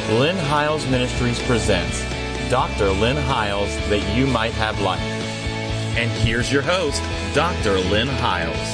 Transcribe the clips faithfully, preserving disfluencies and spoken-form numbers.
Lynn Hiles Ministries presents Doctor Lynn Hiles, That You Might Have Life. And here's your host, Doctor Lynn Hiles.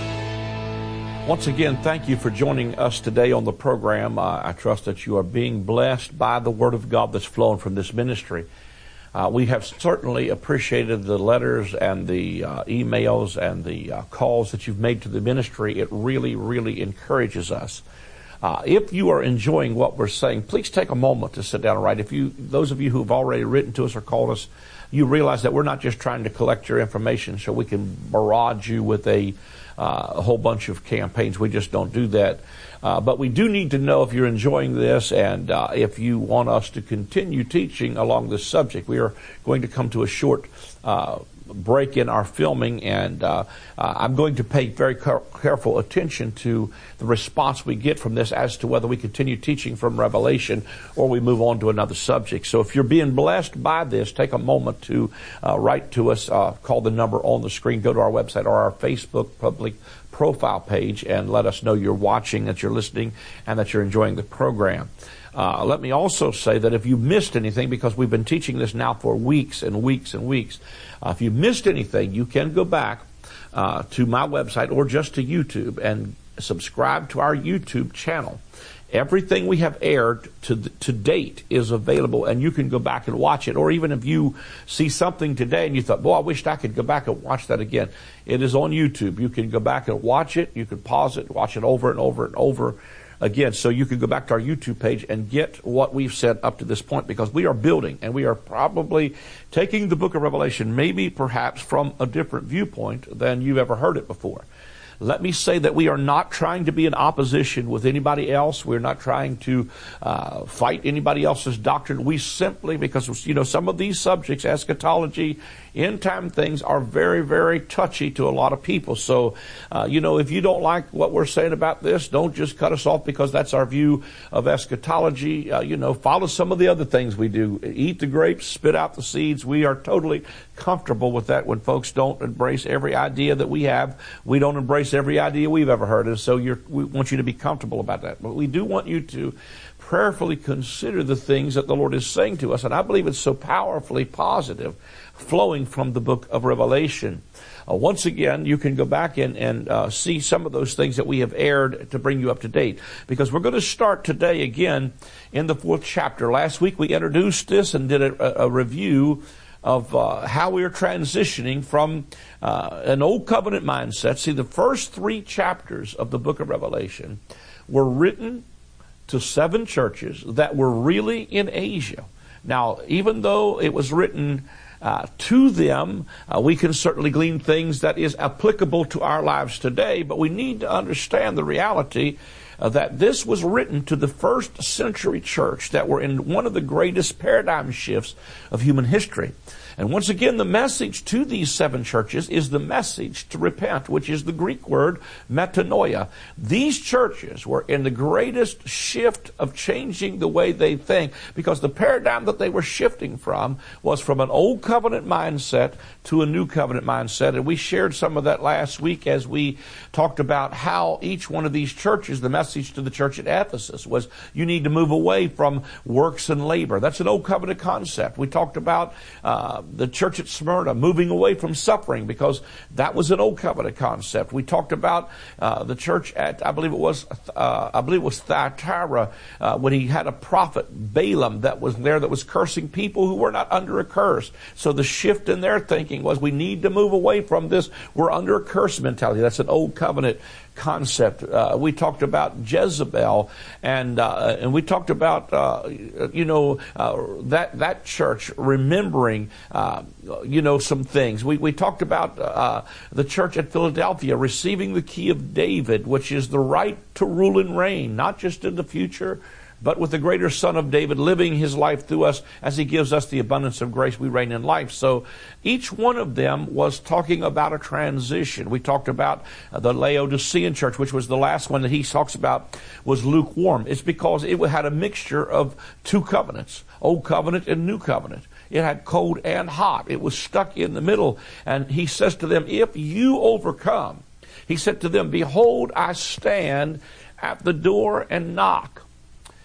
Once again, thank you for joining us today on the program. Uh, I trust that you are being blessed by the Word of God that's flowing from this ministry. Uh, we have certainly appreciated the letters and the uh, emails and the uh, calls that you've made to the ministry. It really, really encourages us. Uh, if you are enjoying what we're saying, please take a moment to sit down and write. If you, those of you who have already written to us or called us, you realize that we're not just trying to collect your information so we can barrage you with a, uh, a whole bunch of campaigns. We just don't do that. Uh, but we do need to know if you're enjoying this and uh, if you want us to continue teaching along this subject. We are going to come to a short uh, break in our filming, and uh, uh, I'm going to pay very car- careful attention to the response we get from this as to whether we continue teaching from Revelation or we move on to another subject. So if you're being blessed by this, take a moment to uh, write to us, uh, call the number on the screen, go to our website or our Facebook public profile page and let us know you're watching, that you're listening, and that you're enjoying the program. Uh, let me also say that if you missed anything, because we've been teaching this now for weeks and weeks and weeks, uh, if you missed anything, you can go back uh, to my website or just to YouTube and subscribe to our YouTube channel. Everything we have aired to to date is available, and you can go back and watch it. Or even if you see something today and you thought, boy, I wished I could go back and watch that again. It is on YouTube. You can go back and watch it. You can pause it, watch it over and over and over again. So you can go back to our YouTube page and get what we've said up to this point, because we are building, and we are probably taking the book of Revelation maybe perhaps from a different viewpoint than you've ever heard it before. Let me say that we are not trying to be in opposition with anybody else. We're not trying to uh, fight anybody else's doctrine. We simply, because, you know, some of these subjects, eschatology, end-time things, are very, very touchy to a lot of people. So, uh, you know, if you don't like what we're saying about this, don't just cut us off because that's our view of eschatology. Uh, you know, follow some of the other things we do. Eat the grapes, spit out the seeds. We are totally comfortable with that when folks don't embrace every idea that we have. We don't embrace every idea we've ever heard. And so you're, we want you to be comfortable about that. But we do want you to prayerfully consider the things that the Lord is saying to us. And I believe it's so powerfully positive, flowing from the book of Revelation. Uh, once again, you can go back and, and uh, see some of those things that we have aired to bring you up to date, because we're going to start today again in the fourth chapter. Last week we introduced this and did a, a review of uh, how we are transitioning from uh, an old covenant mindset. See, the first three chapters of the book of Revelation were written to seven churches that were really in Asia. Now, even though it was written uh, to them, uh, we can certainly glean things that is applicable to our lives today, but we need to understand the reality uh, that this was written to the first century church that were in one of the greatest paradigm shifts of human history. And once again, the message to these seven churches is the message to repent, which is the Greek word metanoia. These churches were in the greatest shift of changing the way they think, because the paradigm that they were shifting from was from an old covenant mindset to a new covenant mindset. And we shared some of that last week as we talked about how each one of these churches, the message to the church at Ephesus was, you need to move away from works and labor. That's an old covenant concept. We talked about uh, the church at Smyrna moving away from suffering, because that was an old covenant concept. We talked about uh, the church at, I believe it was, uh, I believe it was Thyatira, uh, when he had a prophet, Balaam, that was there that was cursing people who were not under a curse. So the shift in their thinking was, we need to move away from this, we're under a curse mentality. That's an old covenant concept. Uh, we talked about Jezebel, and uh, and we talked about uh, you know uh, that that church remembering uh, you know some things. We we talked about uh, the church at Philadelphia receiving the key of David, which is the right to rule and reign, not just in the future, but with the greater Son of David living his life through us as he gives us the abundance of grace, we reign in life. So each one of them was talking about a transition. We talked about the Laodicean church, which was the last one that he talks about, was lukewarm. It's because it had a mixture of two covenants, old covenant and new covenant. It had cold and hot. It was stuck in the middle. And he says to them, if you overcome, he said to them, behold, I stand at the door and knock.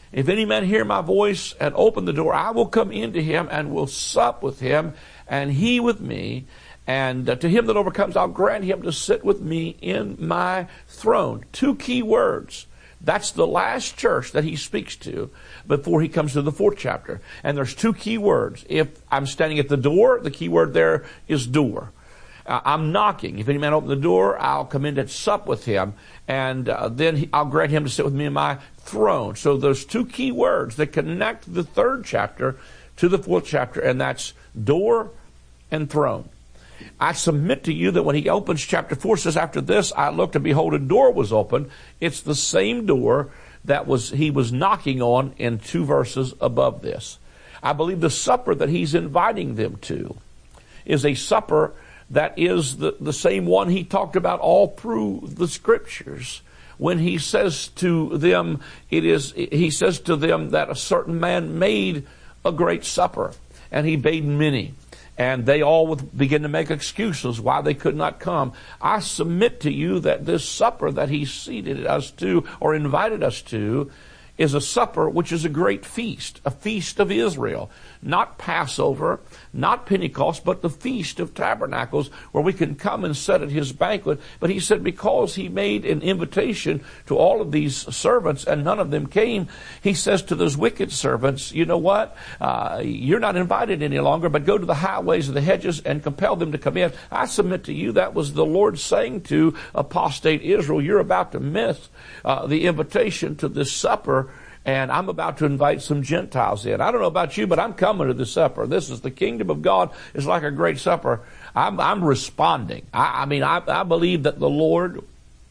If any man hear my voice and open the door, I will come into him and will sup with him, and he with me. And uh, to him that overcomes, I'll grant him to sit with me in my throne. Two key words. That's the last church that he speaks to before he comes to the fourth chapter. And there's two key words. If I'm standing at the door, the key word there is door. Uh, I'm knocking. If any man open the door, I'll come in and sup with him. And uh, then he, I'll grant him to sit with me in my throne. So there's two key words that connect the third chapter to the fourth chapter, and that's door and throne. I submit to you that when he opens chapter four, says, after this I looked and behold a door was open. It's the same door that was he was knocking on in two verses above this. I believe the supper that he's inviting them to is a supper that is the, the same one he talked about all through the scriptures. When he says to them, it is, he says to them that a certain man made a great supper, and he bade many. And they all would begin to make excuses why they could not come. I submit to you that this supper that he seated us to, or invited us to, is a supper which is a great feast, a feast of Israel. Not Passover, not Pentecost, but the Feast of Tabernacles, where we can come and sit at his banquet. But he said because he made an invitation to all of these servants and none of them came, he says to those wicked servants, you know what? Uh, you're not invited any longer, but go to the highways and the hedges and compel them to come in. I submit to you that was the Lord saying to apostate Israel, you're about to miss uh, the invitation to this supper. And I'm about to invite some Gentiles in. I don't know about you, but I'm coming to the supper. This is the kingdom of God. It's like a great supper. I'm, I'm responding. I, I mean, I, I believe that the Lord,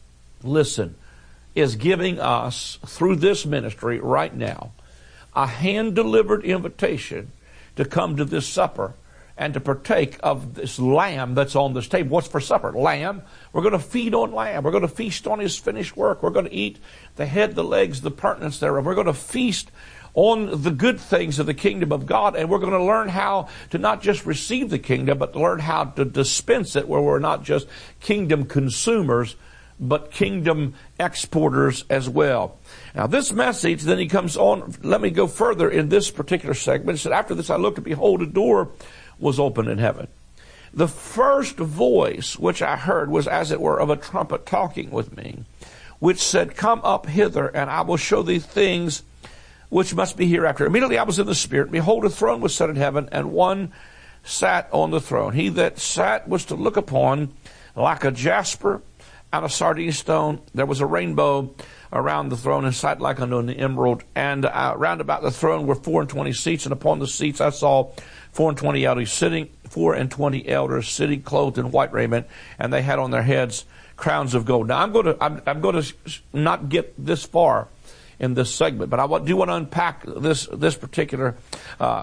listen, is giving us, through this ministry right now, a hand-delivered invitation to come to this supper and to partake of this lamb that's on this table. What's for supper? Lamb. We're going to feed on lamb. We're going to feast on his finished work. We're going to eat the head, the legs, the pertinence thereof. We're going to feast on the good things of the kingdom of God, and we're going to learn how to not just receive the kingdom, but to learn how to dispense it, where we're not just kingdom consumers, but kingdom exporters as well. Now this message, then he comes on, let me go further in this particular segment. He said, after this I looked and behold a door was open in heaven. The first voice which I heard was as it were of a trumpet talking with me, which said, come up hither, and I will show thee things which must be hereafter. Immediately I was in the Spirit, and behold, a throne was set in heaven, and one sat on the throne. He that sat was to look upon like a jasper and a sardine stone. There was a rainbow around the throne, and sight like unto an emerald. And uh, round about the throne were four and twenty seats, and upon the seats I saw four and twenty elders sitting, four and twenty elders sitting, clothed in white raiment, and they had on their heads crowns of gold. Now I'm going to I'm, I'm going to not get this far in this segment, but I do want to unpack this this particular uh,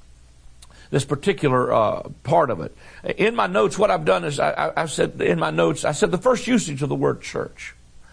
this particular uh, part of it. In my notes, what I've done is I, I said in my notes I said the first usage of the word church,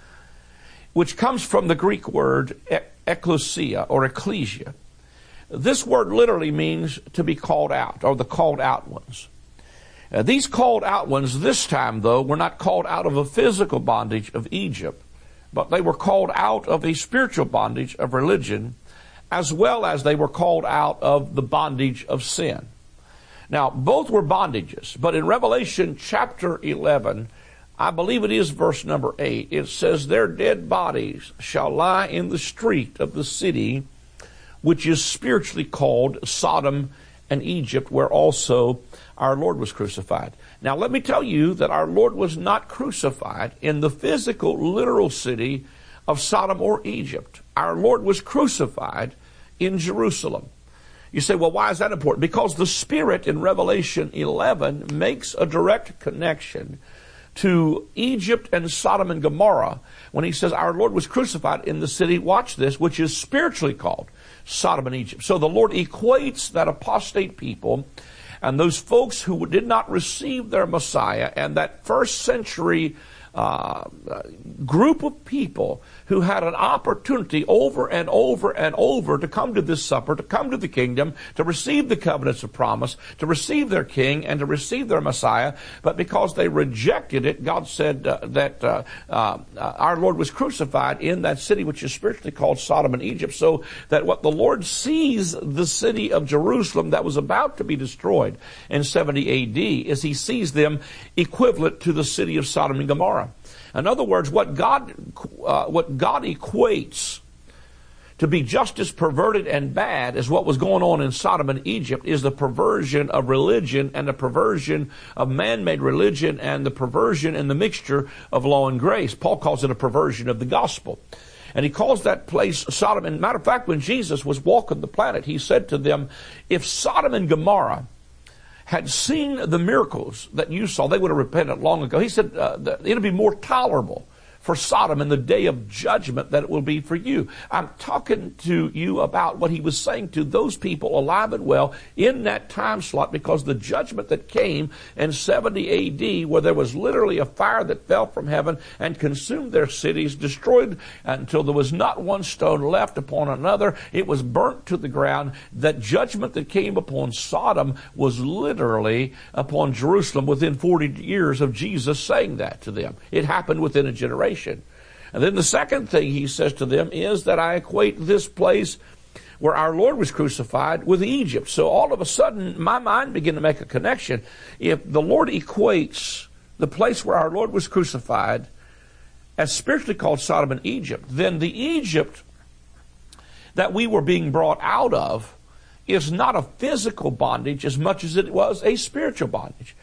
which comes from the Greek word ekklesia or ecclesia. This word literally means to be called out, or the called out ones. Uh, these called out ones this time, though, were not called out of a physical bondage of Egypt, but they were called out of a spiritual bondage of religion, as well as they were called out of the bondage of sin. Now, both were bondages, but in Revelation chapter eleven, I believe it is verse number eight, it says, their dead bodies shall lie in the street of the city, which is spiritually called Sodom and Egypt, where also our Lord was crucified. Now, let me tell you that our Lord was not crucified in the physical, literal city of Sodom or Egypt. Our Lord was crucified in Jerusalem. You say, well, why is that important? Because the Spirit in Revelation eleven makes a direct connection to Egypt and Sodom and Gomorrah when he says our Lord was crucified in the city, watch this, which is spiritually called Sodom and Egypt. So the Lord equates that apostate people and those folks who did not receive their Messiah and that first century uh, group of people who had an opportunity over and over and over to come to this supper, to come to the kingdom, to receive the covenants of promise, to receive their king, and to receive their Messiah. But because they rejected it, God said uh, that uh, uh, our Lord was crucified in that city, which is spiritually called Sodom and Egypt, so that what the Lord sees the city of Jerusalem that was about to be destroyed in seventy A D is he sees them equivalent to the city of Sodom and Gomorrah. In other words, what God, uh, what God equates to be just as perverted and bad as what was going on in Sodom and Egypt is the perversion of religion and the perversion of man-made religion and the perversion and the mixture of law and grace. Paul calls it a perversion of the gospel. And he calls that place Sodom. And matter of fact, when Jesus was walking the planet, he said to them, if Sodom and Gomorrah had seen the miracles that you saw, they would have repented long ago. He said uh, it'll be more tolerable for Sodom in the day of judgment than it will be for you. I'm talking to you about what he was saying to those people alive and well in that time slot, because the judgment that came in seventy A D, where there was literally a fire that fell from heaven and consumed their cities, destroyed until there was not one stone left upon another. It was burnt to the ground. That judgment that came upon Sodom was literally upon Jerusalem within forty years of Jesus saying that to them. It happened within a generation. And then the second thing he says to them is that I equate this place where our Lord was crucified with Egypt. So all of a sudden, my mind began to make a connection. If the Lord equates the place where our Lord was crucified as spiritually called Sodom and Egypt, then the Egypt that we were being brought out of is not a physical bondage as much as it was a spiritual bondage.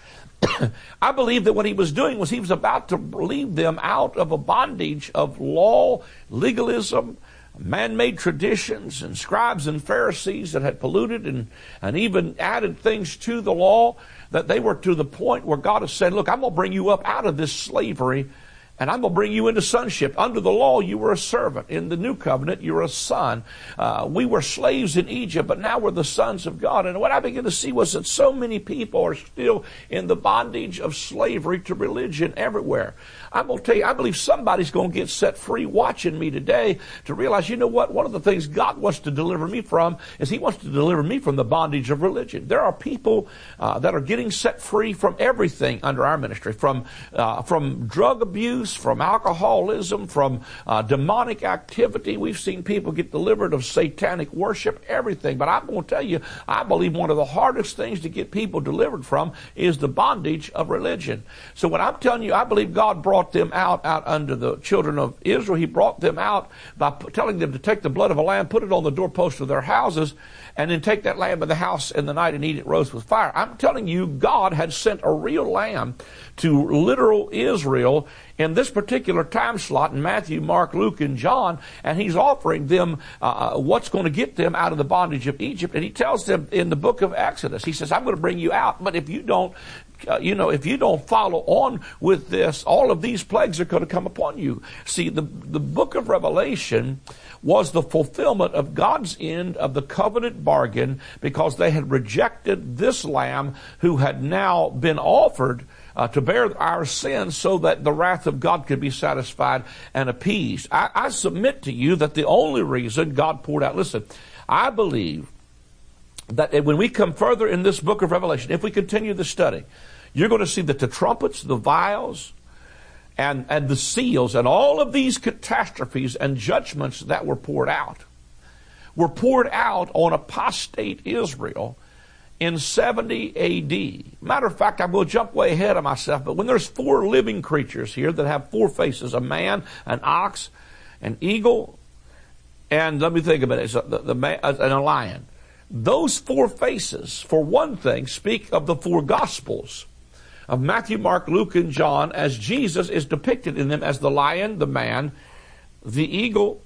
I believe that what he was doing was he was about to lead them out of a bondage of law, legalism, man-made traditions, and scribes and Pharisees that had polluted and, and even added things to the law, that they were to the point where God has said, look, I'm going to bring you up out of this slavery, and I'm going to bring you into sonship. Under the law, you were a servant. In the new covenant, you're a son. Uh, we were slaves in Egypt, but now we're the sons of God. And what I began to see was that so many people are still in the bondage of slavery to religion everywhere. I'm going to tell you, I believe somebody's going to get set free watching me today to realize, you know what, one of the things God wants to deliver me from is he wants to deliver me from the bondage of religion. There are people uh, that are getting set free from everything under our ministry, from uh, from drug abuse, from alcoholism, from uh, demonic activity. We've seen people get delivered of satanic worship, everything. But I'm going to tell you, I believe one of the hardest things to get people delivered from is the bondage of religion. So when I'm telling you, I believe God brought them out, out under the children of Israel. He brought them out by telling them to take the blood of a lamb, put it on the doorpost of their houses, and then take that lamb in the house in the night and eat it roast with fire. I'm telling you, God had sent a real lamb to literal Israel in this particular time slot in Matthew, Mark, Luke, and John, and he's offering them uh, what's going to get them out of the bondage of Egypt. And he tells them in the book of Exodus, he says, I'm going to bring you out, but if you don't Uh, you know, if you don't follow on with this, all of these plagues are going to come upon you. See, the, the book of Revelation was the fulfillment of God's end of the covenant bargain, because they had rejected this lamb who had now been offered uh, to bear our sins so that the wrath of God could be satisfied and appeased. I, I submit to you that the only reason God poured out, listen, I believe that when we come further in this book of Revelation, if we continue the study, you're going to see that the trumpets, the vials, and, and the seals, and all of these catastrophes and judgments that were poured out, were poured out on apostate Israel in seventy A D. Matter of fact, I'm going to jump way ahead of myself, but when there's four living creatures here that have four faces, a man, an ox, an eagle, and let me think about it, the, the, the, and a lion. Those four faces, for one thing, speak of the four Gospels of Matthew, Mark, Luke, and John, as Jesus is depicted in them as the lion, the man, the eagle,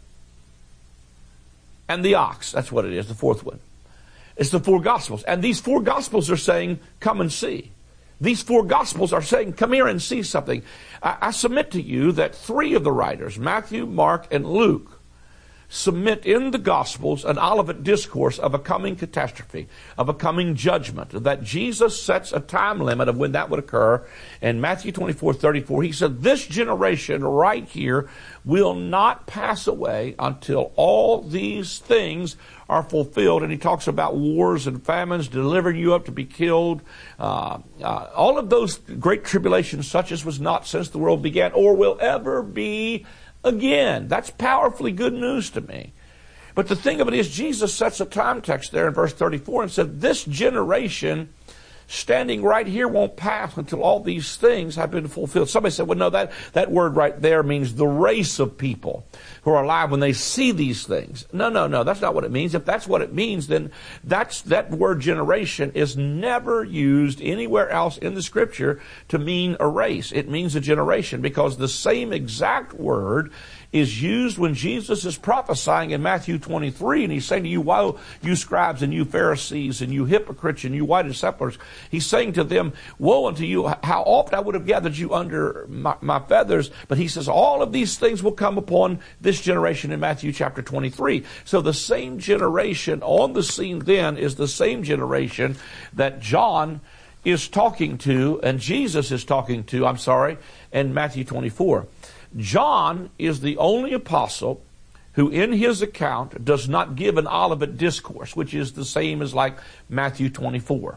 and the ox. That's what it is, the fourth one. It's the four Gospels. And these four Gospels are saying, come and see. These four Gospels are saying, come here and see something. I, I submit to you that three of the writers, Matthew, Mark, and Luke, submit in the Gospels an Olivet discourse of a coming catastrophe, of a coming judgment, that Jesus sets a time limit of when that would occur. In Matthew twenty-four thirty-four, he said, this generation right here will not pass away until all these things are fulfilled. And he talks about wars and famines, delivering you up to be killed, uh, uh, all of those great tribulations, such as was not since the world began or will ever be again. That's powerfully good news to me. But the thing of it is, Jesus sets a time text there in verse thirty-four and said, this generation standing right here won't pass until all these things have been fulfilled. Somebody said, well, no, that, that word right there means the race of people who are alive when they see these things. No, no, no, that's not what it means. If that's what it means, then that's, that word generation is never used anywhere else in the Scripture to mean a race. It means a generation, because the same exact word is used when Jesus is prophesying in Matthew twenty-three, and he's saying to you, woe, you scribes and you Pharisees and you hypocrites and you whited sepulchres. He's saying to them, woe unto you, how oft I would have gathered you under my, my feathers. But he says all of these things will come upon this generation in Matthew chapter twenty-three. So the same generation on the scene then is the same generation that John is talking to, and Jesus is talking to, I'm sorry, in Matthew twenty-four. John is the only apostle who in his account does not give an Olivet discourse, which is the same as like Matthew twenty-four,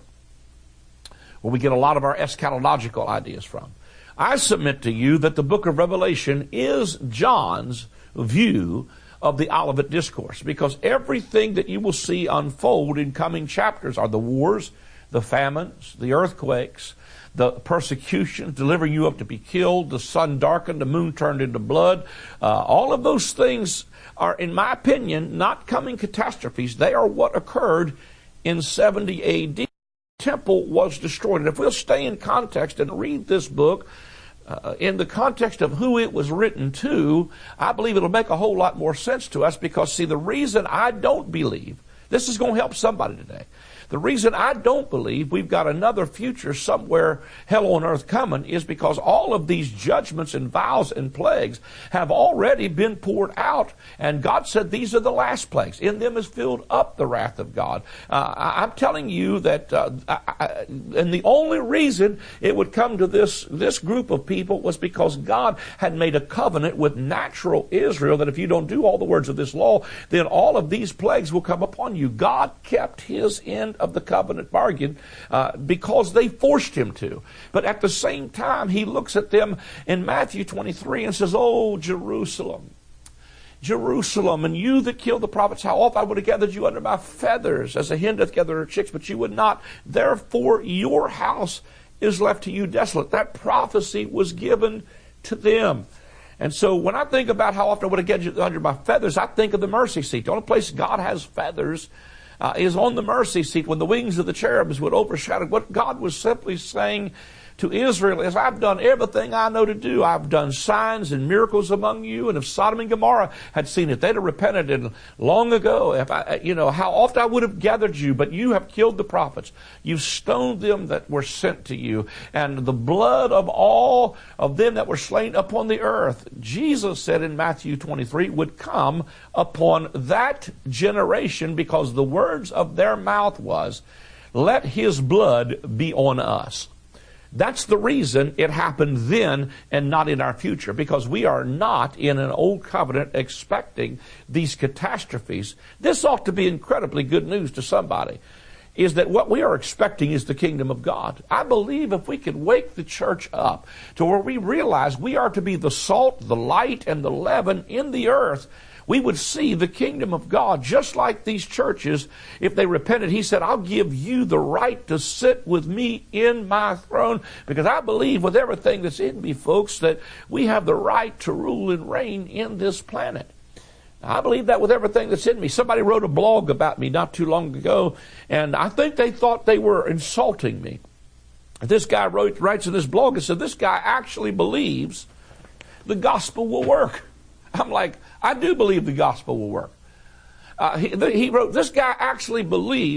where we get a lot of our eschatological ideas from. I submit to you that the book of Revelation is John's view of the Olivet discourse, because everything that you will see unfold in coming chapters are the wars, the famines, the earthquakes, the persecution, delivering you up to be killed, the sun darkened, the moon turned into blood. Uh, all of those things are, in my opinion, not coming catastrophes. They are what occurred in seventy A D. The temple was destroyed. And if we'll stay in context and read this book uh, in the context of who it was written to, I believe it'll make a whole lot more sense to us, because, see, the reason I don't believe, this is going to help somebody today. The reason I don't believe we've got another future somewhere, hell on earth coming, is because all of these judgments and vows and plagues have already been poured out. And God said these are the last plagues. In them is filled up the wrath of God. Uh, I, I'm telling you that, uh, I, I, and the only reason it would come to this, this group of people was because God had made a covenant with natural Israel that if you don't do all the words of this law, then all of these plagues will come upon you. God kept his end of the covenant bargain uh, because they forced him to. But at the same time, he looks at them in Matthew twenty-three and says, oh, Jerusalem, Jerusalem, and you that killed the prophets, how oft I would have gathered you under my feathers, as a hen doth gather her chicks, but you would not. Therefore your house is left to you desolate. That prophecy was given to them. And so when I think about how often I would have gathered you under my feathers, I think of the mercy seat. The only place God has feathers Uh, is on the mercy seat, when the wings of the cherubs would overshadow. What God was simply saying to Israel is, I've done everything I know to do. I've done signs and miracles among you. And if Sodom and Gomorrah had seen it, they'd have repented and long ago. If I, you know, how oft I would have gathered you, but you have killed the prophets. You've stoned them that were sent to you. And the blood of all of them that were slain upon the earth, Jesus said in Matthew twenty-three, would come upon that generation, because the words of their mouth was, let his blood be on us. That's the reason it happened then and not in our future, because we are not in an old covenant expecting these catastrophes. This ought to be incredibly good news to somebody, is that what we are expecting is the kingdom of God. I believe if we could wake the church up to where we realize we are to be the salt, the light, and the leaven in the earth, we would see the kingdom of God just like these churches. If they repented, he said, I'll give you the right to sit with me in my throne, because I believe with everything that's in me, folks, that we have the right to rule and reign in this planet. I believe that with everything that's in me. Somebody wrote a blog about me not too long ago, and I think they thought they were insulting me. This guy wrote, writes in this blog and said, this guy actually believes the gospel will work. I'm like, I do believe the gospel will work. Uh, he, he wrote, this guy actually believes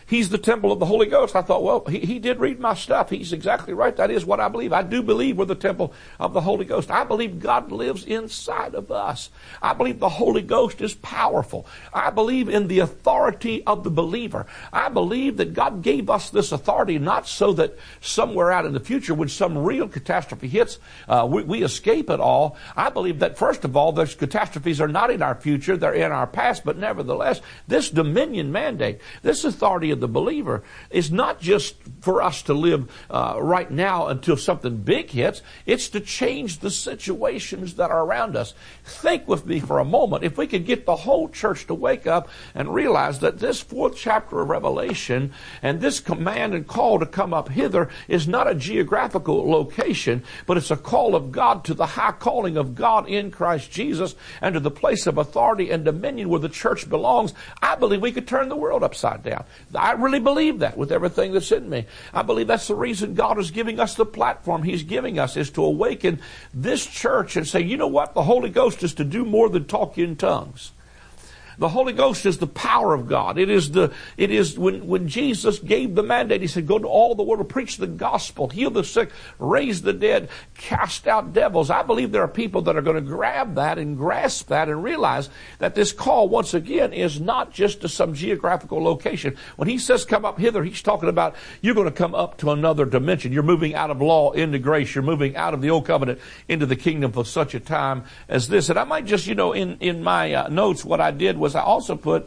He's the temple of the Holy Ghost. I thought, well, he, he did read my stuff. He's exactly right. That is what I believe. I do believe we're the temple of the Holy Ghost. I believe God lives inside of us. I believe the Holy Ghost is powerful. I believe in the authority of the believer. I believe that God gave us this authority not so that somewhere out in the future when some real catastrophe hits, uh, we, we escape it all. I believe that, first of all, those catastrophes are not in our future. They're in our past. But nevertheless, this dominion mandate, this authority of the believer is not just for us to live uh, right now until something big hits. It's to change the situations that are around us. Think with me for a moment. If we could get the whole church to wake up and realize that this fourth chapter of Revelation and this command and call to come up hither is not a geographical location, but it's a call of God to the high calling of God in Christ Jesus and to the place of authority and dominion where the church belongs, I believe we could turn the world upside down. I really believe that with everything that's in me. I believe that's the reason God is giving us the platform He's giving us, is to awaken this church and say, you know what? The Holy Ghost is to do more than talk in tongues. The Holy Ghost is the power of God. It is the, it is when, when Jesus gave the mandate, He said, go to all the world, preach the gospel, heal the sick, raise the dead, cast out devils. I believe there are people that are going to grab that and grasp that and realize that this call, once again, is not just to some geographical location. When He says come up hither, He's talking about you're going to come up to another dimension. You're moving out of law into grace. You're moving out of the old covenant into the kingdom for such a time as this. And I might just, you know, in, in my uh, notes, what I did was I also put,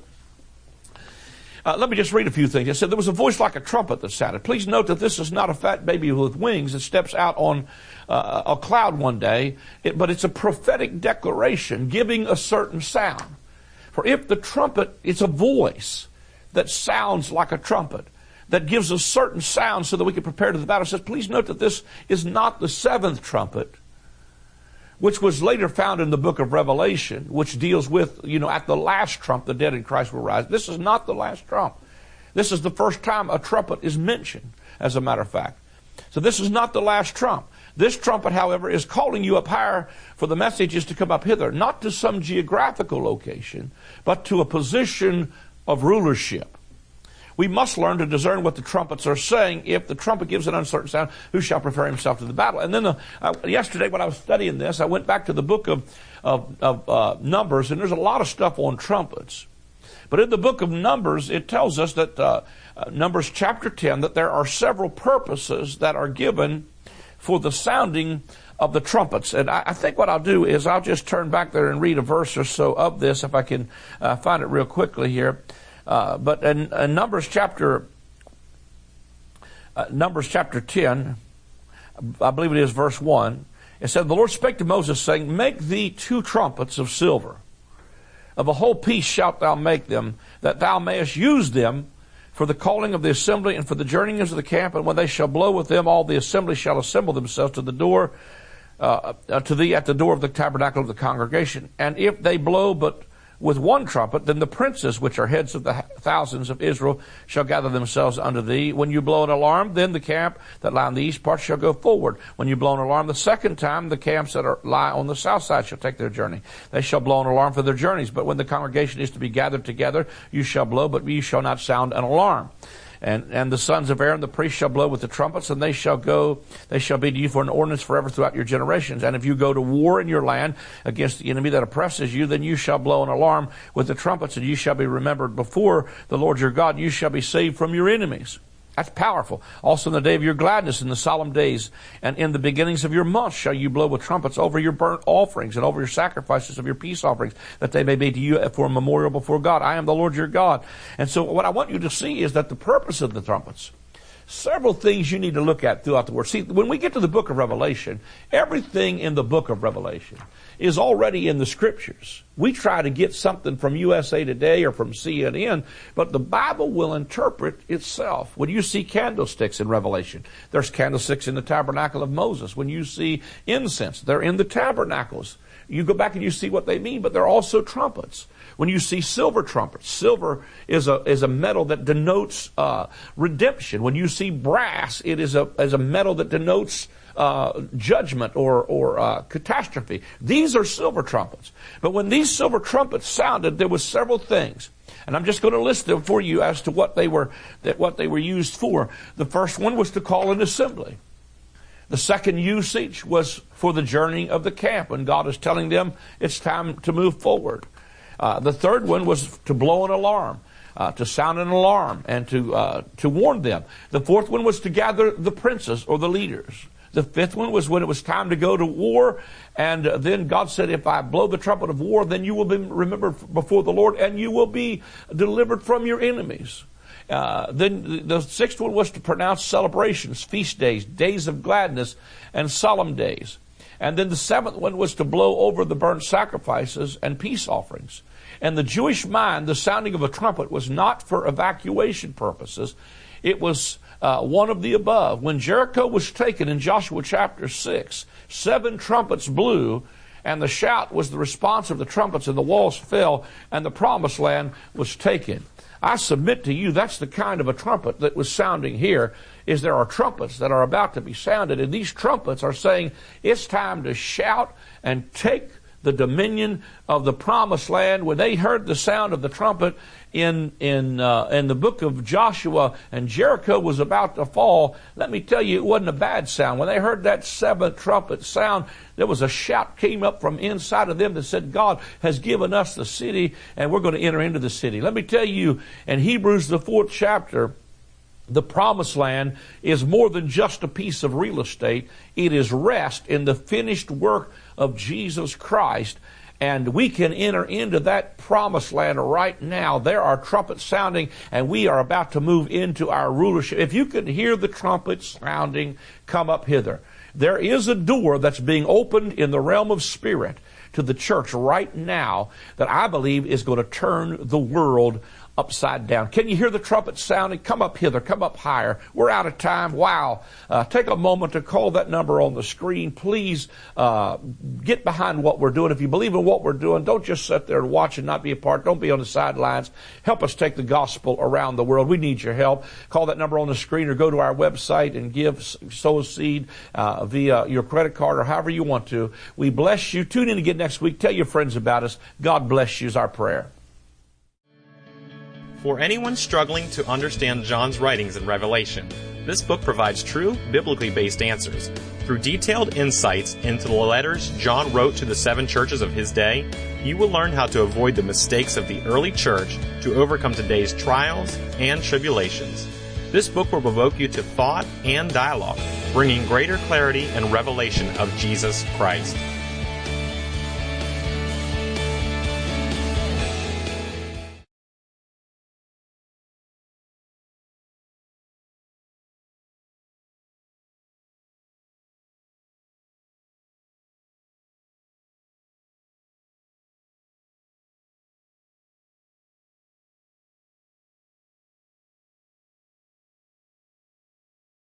uh, let me just read a few things. It said, there was a voice like a trumpet that sounded. Please note that this is not a fat baby with wings that steps out on uh, a cloud one day, it, but it's a prophetic declaration giving a certain sound. For if the trumpet, it's a voice that sounds like a trumpet, that gives a certain sound so that we can prepare to the battle. It says, please note that this is not the seventh trumpet, which was later found in the book of Revelation, which deals with, you know, at the last trump, the dead in Christ will rise. This is not the last trump. This is the first time a trumpet is mentioned, as a matter of fact. So this is not the last trump. This trumpet, however, is calling you up higher, for the message is to come up hither, not to some geographical location, but to a position of rulership. We must learn to discern what the trumpets are saying. If the trumpet gives an uncertain sound, who shall prepare himself to the battle? And then the, uh, yesterday when I was studying this, I went back to the book of, of, of uh, Numbers, and there's a lot of stuff on trumpets. But in the book of Numbers, it tells us that, uh, uh, Numbers chapter ten, that there are several purposes that are given for the sounding of the trumpets. And I, I think what I'll do is I'll just turn back there and read a verse or so of this, if I can uh, find it real quickly here. Uh, but in, in Numbers chapter uh, Numbers chapter ten, I believe it is verse one, it said, the Lord spake to Moses, saying, make thee two trumpets of silver. Of a whole piece shalt thou make them, that thou mayest use them for the calling of the assembly and for the journeyings of the camp. And when they shall blow with them, all the assembly shall assemble themselves to the door, uh, uh, to thee at the door of the tabernacle of the congregation. And if they blow but with one trumpet, then the princes, which are heads of the thousands of Israel, shall gather themselves unto thee. When you blow an alarm, then the camp that lie on the east part shall go forward. When you blow an alarm the second time, the camps that are, lie on the south side shall take their journey. They shall blow an alarm for their journeys. But when the congregation is to be gathered together, you shall blow, but you shall not sound an alarm. And, and the sons of Aaron, the priests, shall blow with the trumpets, and they shall go, they shall be to you for an ordinance forever throughout your generations. And if you go to war in your land against the enemy that oppresses you, then you shall blow an alarm with the trumpets, and you shall be remembered before the Lord your God. You shall be saved from your enemies. That's powerful. Also in the day of your gladness, in the solemn days, and in the beginnings of your months shall you blow with trumpets over your burnt offerings and over your sacrifices of your peace offerings, that they may be to you for a memorial before God. I am the Lord your God. And so what I want you to see is that the purpose of the trumpets, several things you need to look at throughout the Word. See, when we get to the book of Revelation, everything in the book of Revelation is already in the Scriptures. We try to get something from U S A Today or from C N N, but the Bible will interpret itself. When you see candlesticks in Revelation, there's candlesticks in the tabernacle of Moses. When you see incense, they're in the tabernacles. You go back and you see what they mean, but they're also trumpets. When you see silver trumpets, silver is a is a metal that denotes uh, redemption. When you see brass, it is a is a metal that denotes uh, judgment or or uh, catastrophe. These are silver trumpets. But when these silver trumpets sounded, there was several things. And I'm just going to list them for you as to what they were, that what they were used for. The first one was to call an assembly. The second usage was for the journey of the camp, when God is telling them it's time to move forward. Uh, the third one was to blow an alarm, uh, to sound an alarm, and to uh, to warn them. The fourth one was to gather the princes or the leaders. The fifth one was when it was time to go to war, and uh, then God said, if I blow the trumpet of war, then you will be remembered before the Lord, and you will be delivered from your enemies. Uh, then the sixth one was to pronounce celebrations, feast days, days of gladness, and solemn days. And then the seventh one was to blow over the burnt sacrifices and peace offerings. And the Jewish mind, the sounding of a trumpet was not for evacuation purposes. It was uh, one of the above. When Jericho was taken in Joshua chapter six, seven trumpets blew, and the shout was the response of the trumpets, and the walls fell, and the promised land was taken. I submit to you that's the kind of a trumpet that was sounding here, is there are trumpets that are about to be sounded, and these trumpets are saying it's time to shout and take the dominion of the promised land. When they heard the sound of the trumpet in in uh, in the book of Joshua, and Jericho was about to fall, let me tell you, it wasn't a bad sound. When they heard that seventh trumpet sound, there was a shout came up from inside of them that said, God has given us the city, and we're going to enter into the city. Let me tell you, in Hebrews, the fourth chapter, the promised land is more than just a piece of real estate. It is rest in the finished work of Jesus Christ. And we can enter into that promised land right now. There are trumpets sounding, and we are about to move into our rulership. If you can hear the trumpets sounding, come up hither. There is a door that's being opened in the realm of spirit to the church right now that I believe is going to turn the world upside down. Can you hear the trumpet sounding? Come up hither, come up higher. We're out of time. Wow. Uh, take a moment to call that number on the screen. Please uh, get behind what we're doing. If you believe in what we're doing, don't just sit there and watch and not be a part. Don't be on the sidelines. Help us take the gospel around the world. We need your help. Call that number on the screen, or go to our website and give, sow a seed uh, via your credit card or however you want to. We bless you. Tune in again next week. Tell your friends about us. God bless you is our prayer. For anyone struggling to understand John's writings in Revelation, this book provides true, biblically based answers. Through detailed insights into the letters John wrote to the seven churches of his day, you will learn how to avoid the mistakes of the early church to overcome today's trials and tribulations. This book will provoke you to thought and dialogue, bringing greater clarity and revelation of Jesus Christ.